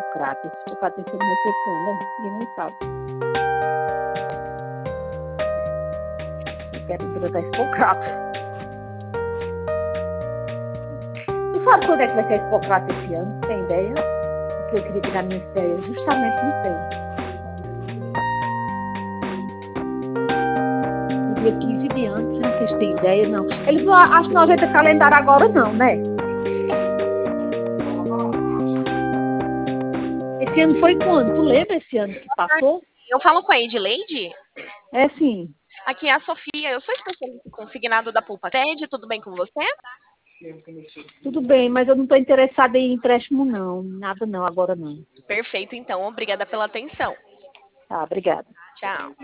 Hipócrates. Hipócrates não sei quando, né? Ninguém nem sabe. Eu quero entregar Hipócrates. Tu sabe quando é que vai ser Hipócrates esse ano? Tem ideia? Porque eu queria tirar minha ideia. Justamente não sei. Dia 15 de ano, vocês têm ideia, não. Eles não, acho que não ajeita calendário agora, não, né? Esse ano foi quando? Tu lembra esse ano que passou? Eu falo com a Edileide? É sim. Aqui é a Sofia, eu sou especialista consignado da Pulpa Sede, tudo bem com você? Tudo bem, mas eu não estou interessada em empréstimo, não. Nada não, agora não. Perfeito, então. Obrigada pela atenção. Tá, obrigada. Tchau.